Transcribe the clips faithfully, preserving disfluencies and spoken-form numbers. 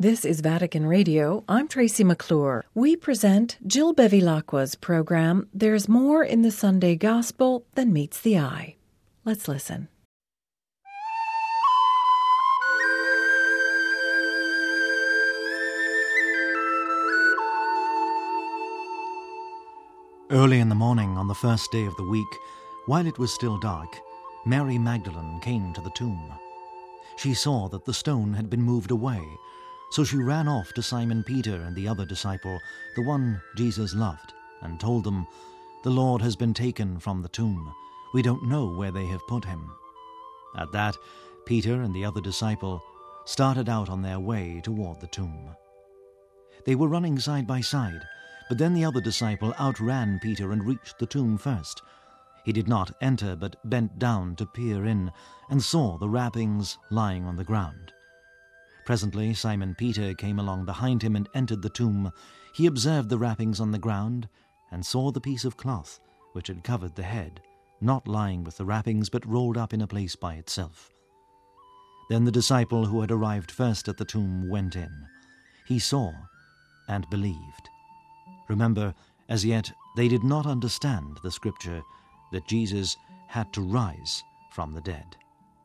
This is Vatican Radio. I'm Tracy McClure. We present Jill Bevilacqua's program, There's More in the Sunday Gospel Than Meets the Eye. Let's listen. Early in the morning on the first day of the week, while it was still dark, Mary Magdalene came to the tomb. She saw that the stone had been moved away, so she ran off to Simon Peter and the other disciple, the one Jesus loved, and told them, "The Lord has been taken from the tomb. We don't know where they have put him." At that, Peter and the other disciple started out on their way toward the tomb. They were running side by side, but then the other disciple outran Peter and reached the tomb first. He did not enter, but bent down to peer in, and saw the wrappings lying on the ground. Presently Simon Peter came along behind him and entered the tomb. He observed the wrappings on the ground, and saw the piece of cloth which had covered the head, not lying with the wrappings, but rolled up in a place by itself. Then the disciple who had arrived first at the tomb went in. He saw and believed. Remember, as yet they did not understand the scripture that Jesus had to rise from the dead.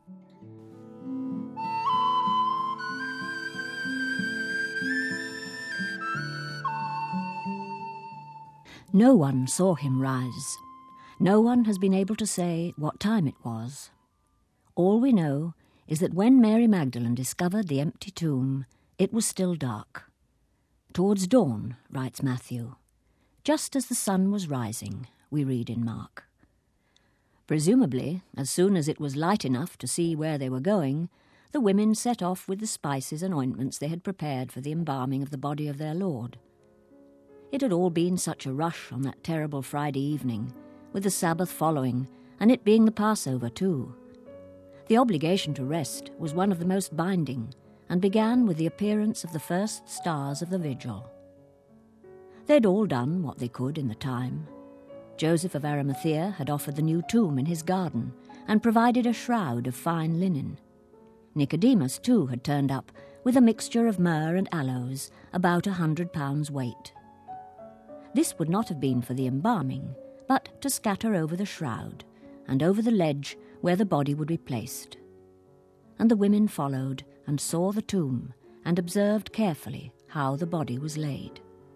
No one saw him rise. No one has been able to say what time it was. All we know is that when Mary Magdalene discovered the empty tomb, it was still dark. Towards dawn, writes Matthew. Just as the sun was rising, we read in Mark. Presumably, as soon as it was light enough to see where they were going, the women set off with the spices and ointments they had prepared for the embalming of the body of their Lord. It had all been such a rush on that terrible Friday evening, with the Sabbath following, and it being the Passover too. The obligation to rest was one of the most binding, and began with the appearance of the first stars of the vigil. They'd all done what they could in the time. Joseph of Arimathea had offered the new tomb in his garden, and provided a shroud of fine linen. Nicodemus too had turned up, with a mixture of myrrh and aloes, about a hundred pounds weight. This would not have been for the embalming, but to scatter over the shroud, and over the ledge where the body would be placed. And the women followed, and saw the tomb, and observed carefully how the body was laid.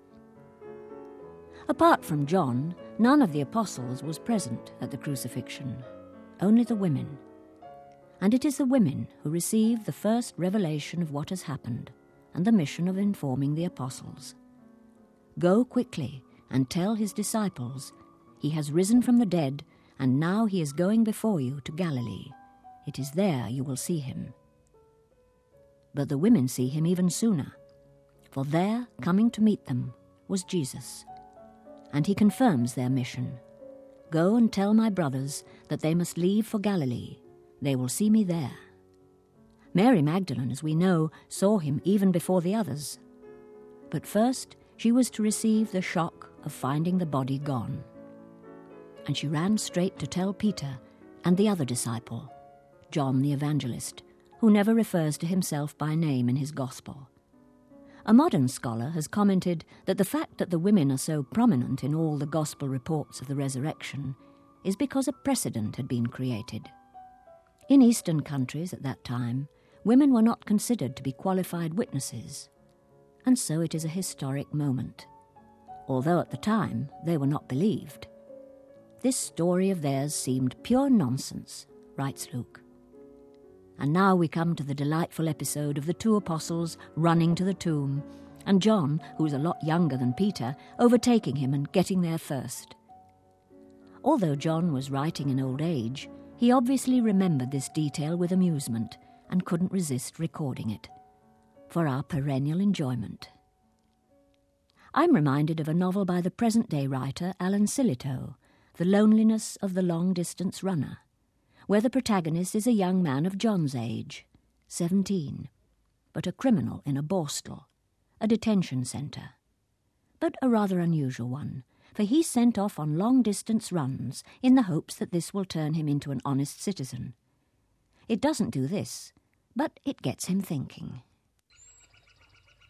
Apart from John, none of the apostles was present at the crucifixion, only the women. And it is the women who receive the first revelation of what has happened, and the mission of informing the apostles. Go quickly and tell his disciples, he has risen from the dead, and now he is going before you to Galilee. It is there you will see him. But the women see him even sooner, for there, coming to meet them, was Jesus. And he confirms their mission. Go and tell my brothers that they must leave for Galilee. They will see me there. Mary Magdalene, as we know, saw him even before the others. But first, she was to receive the shock of finding the body gone. And she ran straight to tell Peter and the other disciple, John the Evangelist, who never refers to himself by name in his gospel. A modern scholar has commented that the fact that the women are so prominent in all the gospel reports of the resurrection is because a precedent had been created. In Eastern countries at that time, women were not considered to be qualified witnesses, and so it is a historic moment, although at the time they were not believed. This story of theirs seemed pure nonsense, writes Luke. And now we come to the delightful episode of the two apostles running to the tomb, and John, who's a lot younger than Peter, overtaking him and getting there first. Although John was writing in old age, he obviously remembered this detail with amusement and couldn't resist recording it, for our perennial enjoyment. I'm reminded of a novel by the present-day writer Alan Sillitoe, The Loneliness of the Long-Distance Runner, where the protagonist is a young man of John's age, seventeen, but a criminal in a borstal, a detention centre. But a rather unusual one, for he's sent off on long-distance runs in the hopes that this will turn him into an honest citizen. It doesn't do this, but it gets him thinking.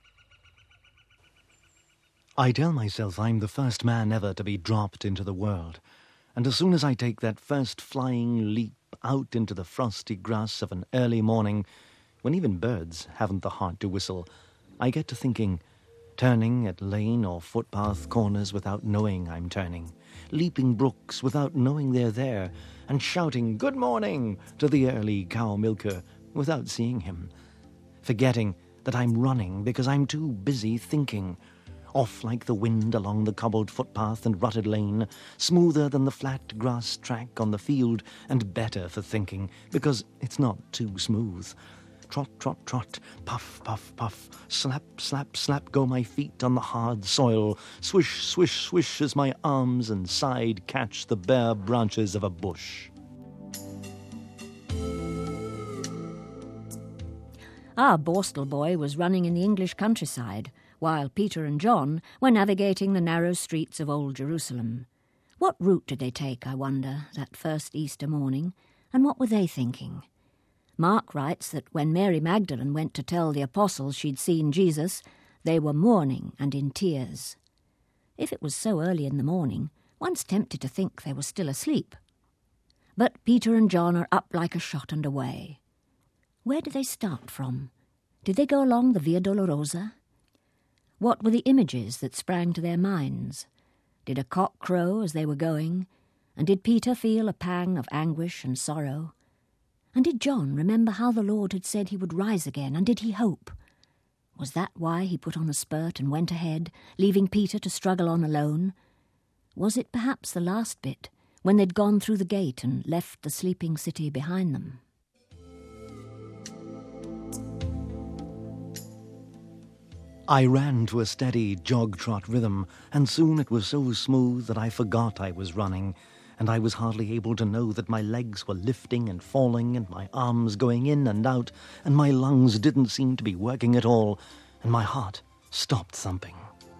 I tell myself I'm the first man ever to be dropped into the world, and as soon as I take that first flying leap out into the frosty grass of an early morning, when even birds haven't the heart to whistle, I get to thinking, turning at lane or footpath corners without knowing I'm turning, leaping brooks without knowing they're there, and shouting "Good morning" to the early cow milker without seeing him, forgetting that I'm running because I'm too busy thinking, off like the wind along the cobbled footpath and rutted lane, smoother than the flat grass track on the field, and better for thinking, because it's not too smooth. Trot, trot, trot, puff, puff, puff, slap, slap, slap go my feet on the hard soil, swish, swish, swish as my arms and side catch the bare branches of a bush. Our Borstal boy was running in the English countryside, while Peter and John were navigating the narrow streets of Old Jerusalem. What route did they take, I wonder, that first Easter morning, and what were they thinking? Mark writes that when Mary Magdalene went to tell the apostles she'd seen Jesus, they were mourning and in tears. If it was so early in the morning, one's tempted to think they were still asleep. But Peter and John are up like a shot and away. Where did they start from? Did they go along the Via Dolorosa? What were the images that sprang to their minds? Did a cock crow as they were going? And did Peter feel a pang of anguish and sorrow? And did John remember how the Lord had said he would rise again, and did he hope? Was that why he put on a spurt and went ahead, leaving Peter to struggle on alone? Was it perhaps the last bit, when they'd gone through the gate and left the sleeping city behind them? I ran to a steady jog-trot rhythm, and soon it was so smooth that I forgot I was running, and I was hardly able to know that my legs were lifting and falling, and my arms going in and out, and my lungs didn't seem to be working at all, and my heart stopped thumping.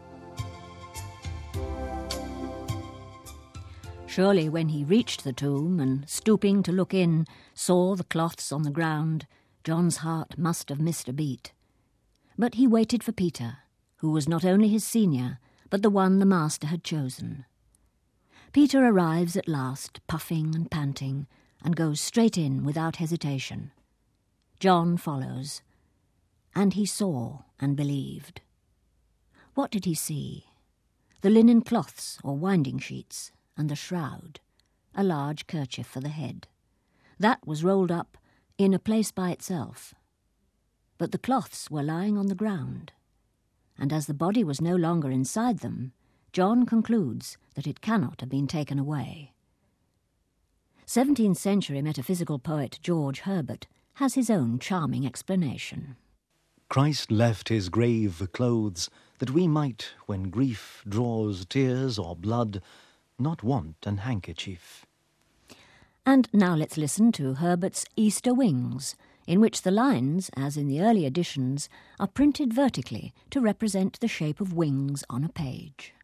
Surely when he reached the tomb and, stooping to look in, saw the cloths on the ground, John's heart must have missed a beat. But he waited for Peter, who was not only his senior, but the one the master had chosen. Peter arrives at last, puffing and panting, and goes straight in without hesitation. John follows, and he saw and believed. What did he see? The linen cloths or winding sheets, and the shroud, a large kerchief for the head. That was rolled up in a place by itself. But the cloths were lying on the ground, and as the body was no longer inside them, John concludes that it cannot have been taken away. seventeenth century metaphysical poet George Herbert has his own charming explanation. Christ left his grave clothes, that we might, when grief draws tears or blood, not want an handkerchief. And now let's listen to Herbert's Easter Wings, in which the lines, as in the early editions, are printed vertically to represent the shape of wings on a page.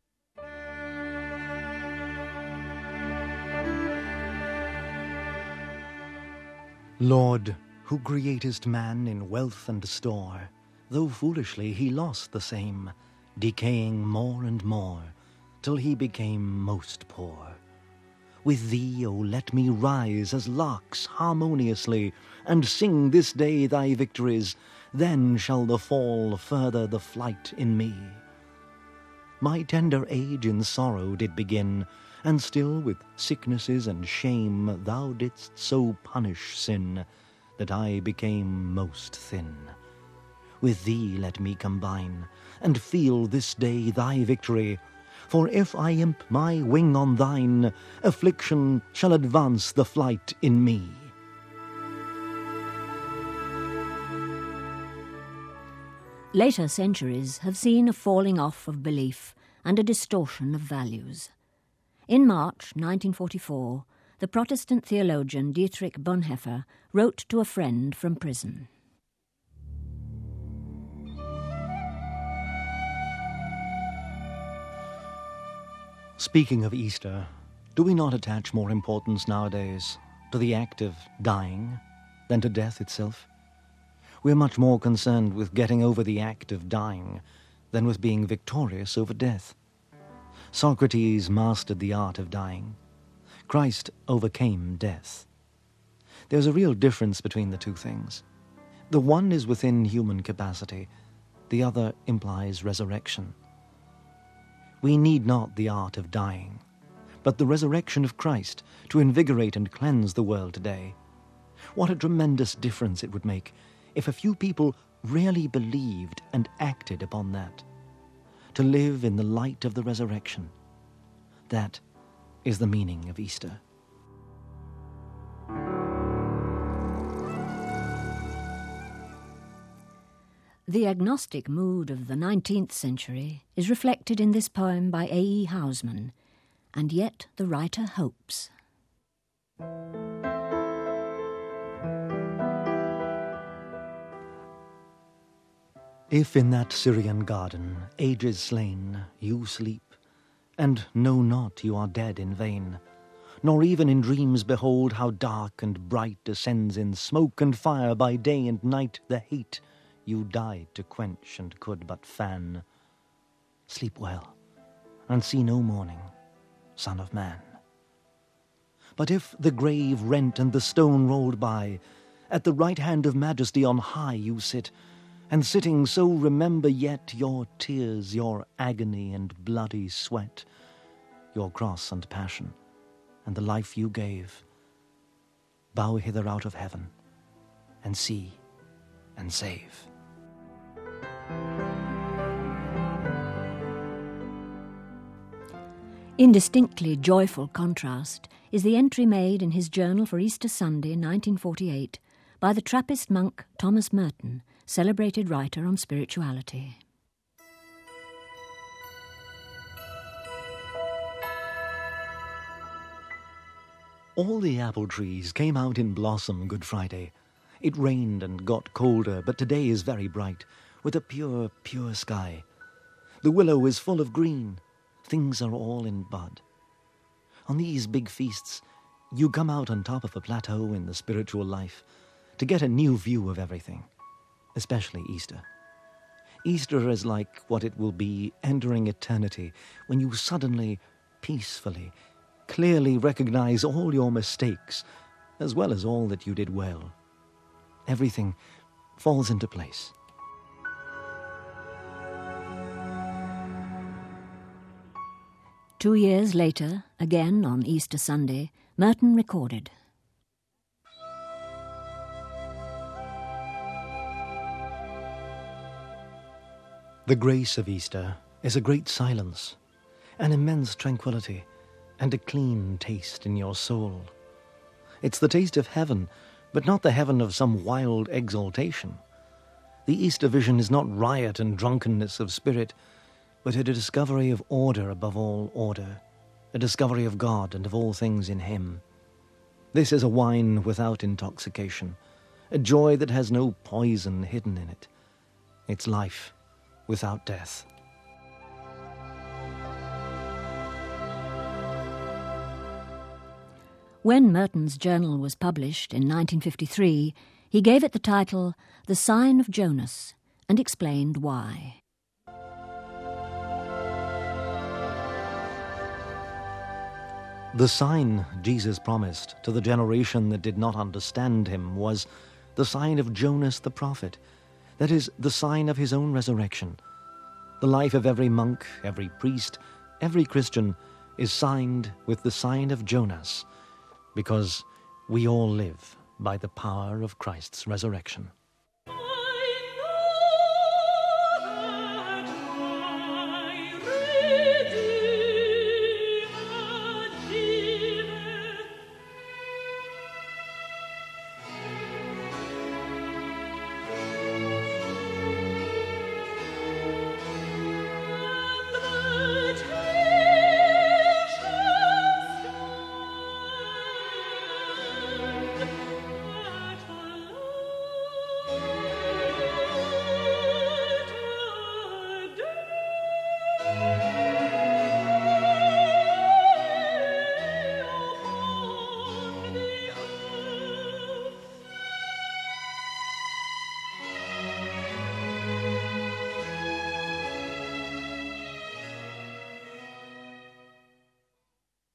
Lord, who createst man in wealth and store, though foolishly he lost the same, decaying more and more, till he became most poor. With thee, O let me rise as larks harmoniously, and sing this day thy victories, then shall the fall further the flight in me. My tender age in sorrow did begin, and still with sicknesses and shame thou didst so punish sin, that I became most thin. With thee let me combine, and feel this day thy victory, for if I imp my wing on thine, affliction shall advance the flight in me. Later centuries have seen a falling off of belief and a distortion of values. In March nineteen forty-four, the Protestant theologian Dietrich Bonhoeffer wrote to a friend from prison. Speaking of Easter, do we not attach more importance nowadays to the act of dying than to death itself? We're much more concerned with getting over the act of dying than with being victorious over death. Socrates mastered the art of dying. Christ overcame death. There's a real difference between the two things. The one is within human capacity, the other implies resurrection. We need not the art of dying, but the resurrection of Christ to invigorate and cleanse the world today. What a tremendous difference it would make if a few people really believed and acted upon that. To live in the light of the resurrection. That is the meaning of Easter. The agnostic mood of the nineteenth century is reflected in this poem by A E Housman, and yet the writer hopes. If in that Syrian garden, ages slain, you sleep, and know not you are dead in vain, nor even in dreams behold how dark and bright ascends in smoke and fire by day and night the hate you died to quench and could but fan. Sleep well, and see no morning, Son of Man. But if the grave rent and the stone rolled by, at the right hand of majesty on high you sit, and sitting so remember yet your tears, your agony and bloody sweat, your cross and passion, and the life you gave. Bow hither out of heaven, and see, and save. In distinctly joyful contrast is the entry made in his journal for Easter Sunday, nineteen forty-eight, by the Trappist monk Thomas Merton, celebrated writer on spirituality. All the apple trees came out in blossom Good Friday. It rained and got colder, but today is very bright, with a pure, pure sky. The willow is full of green. Things are all in bud. On these big feasts, you come out on top of a plateau in the spiritual life to get a new view of everything, especially Easter. Easter is like what it will be entering eternity when you suddenly, peacefully, clearly recognize all your mistakes as well as all that you did well. Everything falls into place. Two years later, again on Easter Sunday, Merton recorded. The grace of Easter is a great silence, an immense tranquility, and a clean taste in your soul. It's the taste of heaven, but not the heaven of some wild exaltation. The Easter vision is not riot and drunkenness of spirit, but a discovery of order above all order, a discovery of God and of all things in Him. This is a wine without intoxication, a joy that has no poison hidden in it. It's life without death. When Merton's journal was published in nineteen fifty-three, he gave it the title The Sign of Jonas and explained why. The sign Jesus promised to the generation that did not understand him was the sign of Jonas the prophet, that is, the sign of his own resurrection. The life of every monk, every priest, every Christian is signed with the sign of Jonas, because we all live by the power of Christ's resurrection.